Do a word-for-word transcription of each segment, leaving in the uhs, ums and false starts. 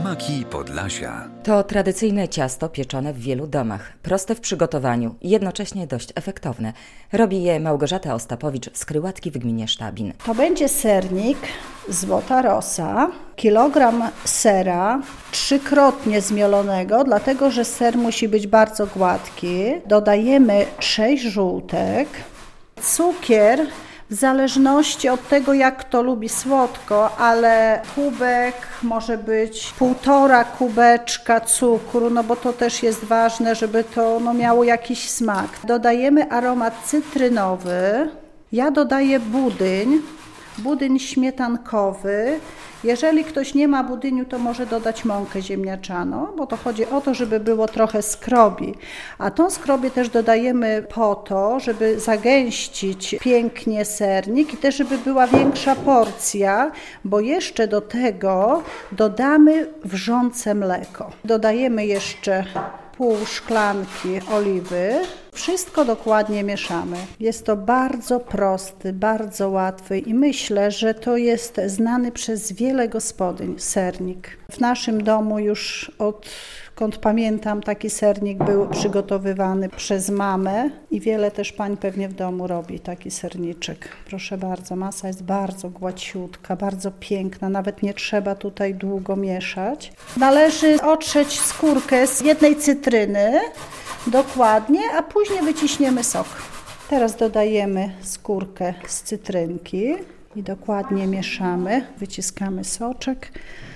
Smaki Podlasia. To tradycyjne ciasto pieczone w wielu domach, proste w przygotowaniu i jednocześnie dość efektowne. Robi je Małgorzata Ostapowicz z Kryłatki w gminie Sztabin. To będzie sernik Złota Rosa, kilogram sera trzykrotnie zmielonego, dlatego że ser musi być bardzo gładki. Dodajemy sześć żółtek, cukier w zależności od tego, jak kto lubi słodko, ale kubek, może być półtora kubeczka cukru, no bo to też jest ważne, żeby to no, miało jakiś smak. Dodajemy aromat cytrynowy, ja dodaję budyń, budyń śmietankowy. Jeżeli ktoś nie ma budyniu, to może dodać mąkę ziemniaczaną, bo to chodzi o to, żeby było trochę skrobi. A tą skrobię też dodajemy po to, żeby zagęścić pięknie sernik i też, żeby była większa porcja, bo jeszcze do tego dodamy wrzące mleko. Dodajemy jeszcze pół szklanki oliwy. Wszystko dokładnie mieszamy. Jest to bardzo prosty, bardzo łatwy i myślę, że to jest znany przez wiele gospodyń sernik. W naszym domu już odkąd pamiętam, taki sernik był przygotowywany przez mamę i wiele też pań pewnie w domu robi taki serniczek. Proszę bardzo, masa jest bardzo gładziutka, bardzo piękna, nawet nie trzeba tutaj długo mieszać. Należy otrzeć skórkę z jednej cytryny, dokładnie, a później wyciśniemy sok. Teraz dodajemy skórkę z cytrynki i dokładnie mieszamy, wyciskamy soczek.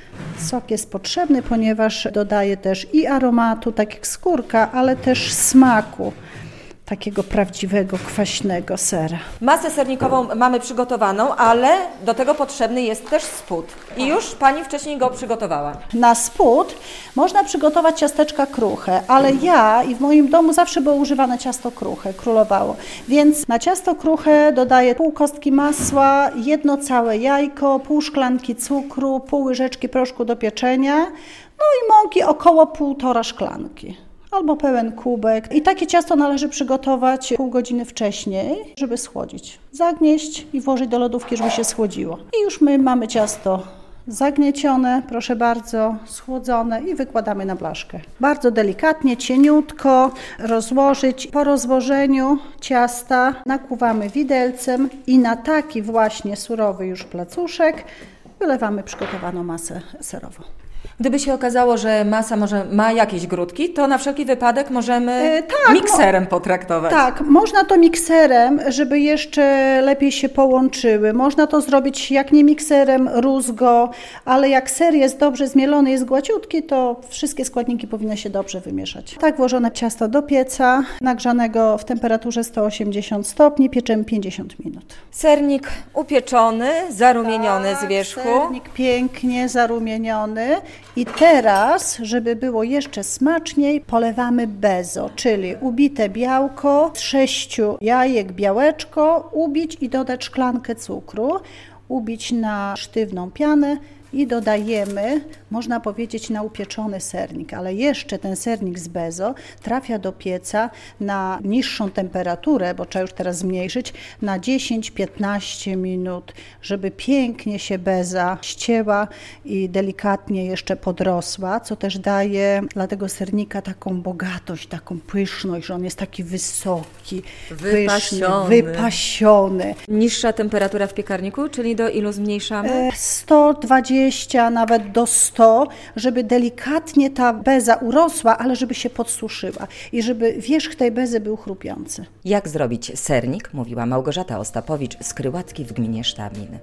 Sok jest potrzebny, ponieważ dodaje też i aromatu, tak jak skórka, ale też smaku takiego prawdziwego, kwaśnego sera. Masę sernikową mamy przygotowaną, ale do tego potrzebny jest też spód. I już Pani wcześniej go przygotowała. Na spód można przygotować ciasteczka kruche, ale ja i w moim domu zawsze było używane ciasto kruche, królowało. Więc na ciasto kruche dodaję pół kostki masła, jedno całe jajko, pół szklanki cukru, pół łyżeczki proszku do pieczenia, no i mąki około półtora szklanki. Albo pełen kubek. I takie ciasto należy przygotować pół godziny wcześniej, żeby schłodzić. Zagnieść i włożyć do lodówki, żeby się schłodziło. I już my mamy ciasto zagniecione, proszę bardzo, schłodzone i wykładamy na blaszkę. Bardzo delikatnie, cieniutko rozłożyć. Po rozłożeniu ciasta nakłuwamy widelcem i na taki właśnie surowy już placuszek wylewamy przygotowaną masę serową. Gdyby się okazało, że masa może ma jakieś grudki, to na wszelki wypadek możemy e, tak, mikserem potraktować. Tak, można to mikserem, żeby jeszcze lepiej się połączyły. Można to zrobić jak nie mikserem, rózgo, ale jak ser jest dobrze zmielony, jest gładziutki, to wszystkie składniki powinny się dobrze wymieszać. Tak włożone ciasto do pieca, nagrzanego w temperaturze sto osiemdziesiąt stopni, pieczemy pięćdziesiąt minut. Sernik upieczony, zarumieniony tak, z wierzchu. Sernik pięknie zarumieniony. I teraz, żeby było jeszcze smaczniej, polewamy bezo, czyli ubite białko, z sześciu jajek białeczko, ubić i dodać szklankę cukru, ubić na sztywną pianę i dodajemy, można powiedzieć, na upieczony sernik, ale jeszcze ten sernik z bezo trafia do pieca na niższą temperaturę, bo trzeba już teraz zmniejszyć, na dziesięć do piętnastu minut, żeby pięknie się beza ścięła i delikatnie jeszcze podrosła, co też daje dla tego sernika taką bogatość, taką pyszność, że on jest taki wysoki, wypasiony. pyszny, wypasiony. Niższa temperatura w piekarniku, czyli do ilu zmniejszamy? sto dwadzieścia, nawet do stu, żeby delikatnie ta beza urosła, ale żeby się podsuszyła i żeby wierzch tej bezy był chrupiący. Jak zrobić sernik, mówiła Małgorzata Ostapowicz z Kryłatki w gminie Sztabin.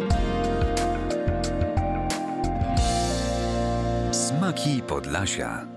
Smaki Podlasia.